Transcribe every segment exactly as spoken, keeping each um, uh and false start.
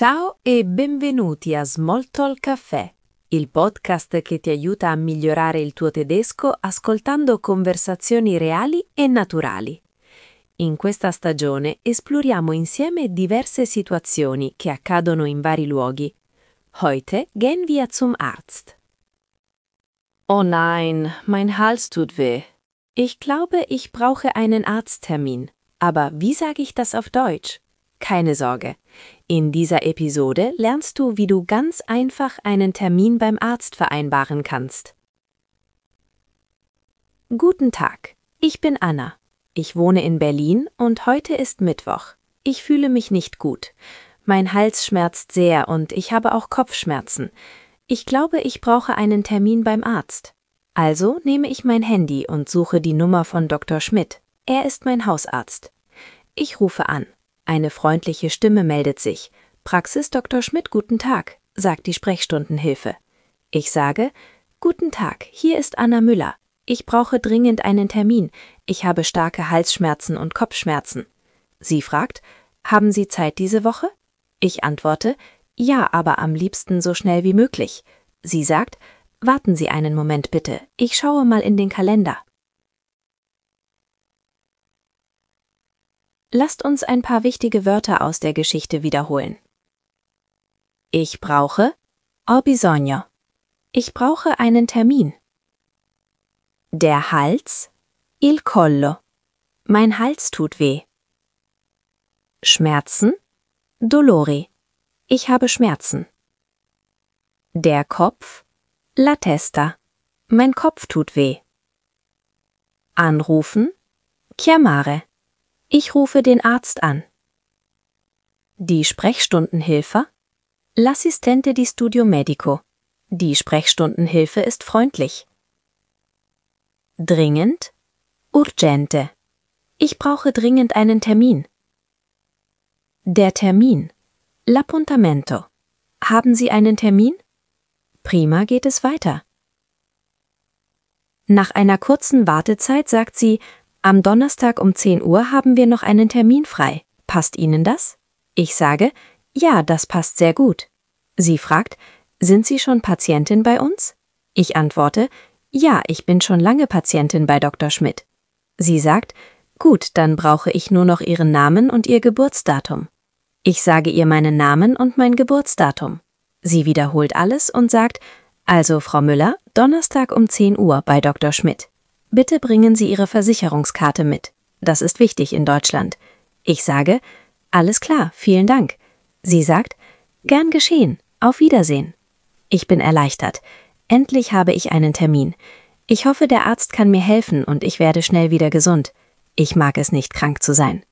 Ciao e benvenuti a Smalltalk Café, il podcast che ti aiuta a migliorare il tuo tedesco ascoltando conversazioni reali e naturali. In questa stagione esploriamo insieme diverse situazioni che accadono in vari luoghi. Heute gehen wir zum Arzt. Oh nein, mein Hals tut weh. Ich glaube, ich brauche einen Arzttermin. Aber wie sage ich das auf Deutsch? Keine Sorge. In dieser Episode lernst du, wie du ganz einfach einen Termin beim Arzt vereinbaren kannst. Guten Tag, ich bin Anna. Ich wohne in Berlin und heute ist Mittwoch. Ich fühle mich nicht gut. Mein Hals schmerzt sehr und ich habe auch Kopfschmerzen. Ich glaube, ich brauche einen Termin beim Arzt. Also nehme ich mein Handy und suche die Nummer von Doktor Schmidt. Er ist mein Hausarzt. Ich rufe an. Eine freundliche Stimme meldet sich. Praxis Doktor Schmidt, guten Tag, sagt die Sprechstundenhilfe. Ich sage, guten Tag, hier ist Anna Müller. Ich brauche dringend einen Termin. Ich habe starke Halsschmerzen und Kopfschmerzen. Sie fragt, haben Sie Zeit diese Woche? Ich antworte, ja, aber am liebsten so schnell wie möglich. Sie sagt, warten Sie einen Moment bitte, ich schaue mal in den Kalender. Lasst uns ein paar wichtige Wörter aus der Geschichte wiederholen. Ich brauche, ho bisogno. Ich brauche einen Termin. Der Hals, il collo. Mein Hals tut weh. Schmerzen, dolori. Ich habe Schmerzen. Der Kopf, la testa. Mein Kopf tut weh. Anrufen, chiamare. Ich rufe den Arzt an. Die Sprechstundenhilfe, l'assistente di studio medico. Die Sprechstundenhilfe ist freundlich. Dringend, urgente. Ich brauche dringend einen Termin. Der Termin, l'appuntamento. Haben Sie einen Termin? Prima, geht es weiter. Nach einer kurzen Wartezeit sagt sie, am Donnerstag um zehn Uhr haben wir noch einen Termin frei. Passt Ihnen das? Ich sage, ja, das passt sehr gut. Sie fragt, sind Sie schon Patientin bei uns? Ich antworte, ja, ich bin schon lange Patientin bei Doktor Schmidt. Sie sagt, gut, dann brauche ich nur noch Ihren Namen und Ihr Geburtsdatum. Ich sage ihr meinen Namen und mein Geburtsdatum. Sie wiederholt alles und sagt, also Frau Müller, Donnerstag um zehn Uhr bei Doktor Schmidt. Bitte bringen Sie Ihre Versicherungskarte mit. Das ist wichtig in Deutschland. Ich sage, alles klar, vielen Dank. Sie sagt, gern geschehen, auf Wiedersehen. Ich bin erleichtert. Endlich habe ich einen Termin. Ich hoffe, der Arzt kann mir helfen und ich werde schnell wieder gesund. Ich mag es nicht, krank zu sein.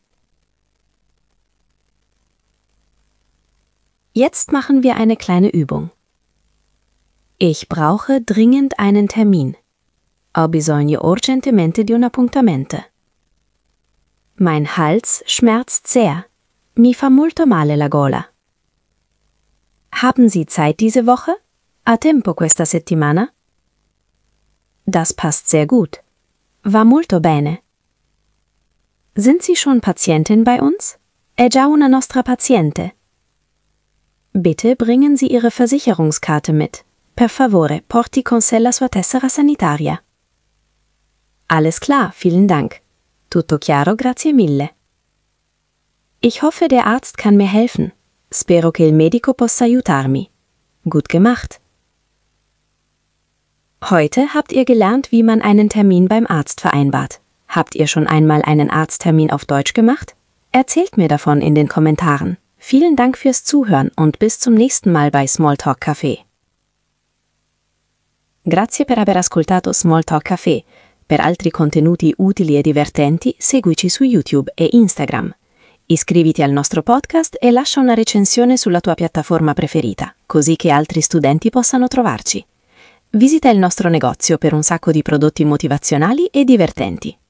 Jetzt machen wir eine kleine Übung. Ich brauche dringend einen Termin. Ho bisogno urgentemente di un appuntamento. Mein Hals schmerzt sehr. Mi fa molto male la gola. Haben Sie Zeit diese Woche? Ha tempo questa settimana? Das passt sehr gut. Va molto bene. Sind Sie schon Patientin bei uns? È già una nostra paziente. Bitte bringen Sie Ihre Versicherungskarte mit. Per favore, porti con sé la sua tessera sanitaria. Alles klar, vielen Dank. Tutto chiaro, grazie mille. Ich hoffe, der Arzt kann mir helfen. Spero che il medico possa aiutarmi. Gut gemacht. Heute habt ihr gelernt, wie man einen Termin beim Arzt vereinbart. Habt ihr schon einmal einen Arzttermin auf Deutsch gemacht? Erzählt mir davon in den Kommentaren. Vielen Dank fürs Zuhören und bis zum nächsten Mal bei Smalltalk Café. Grazie per aver ascoltato Smalltalk Café. Per altri contenuti utili e divertenti, seguici su YouTube e Instagram. Iscriviti al nostro podcast e lascia una recensione sulla tua piattaforma preferita, così che altri studenti possano trovarci. Visita il nostro negozio per un sacco di prodotti motivazionali e divertenti.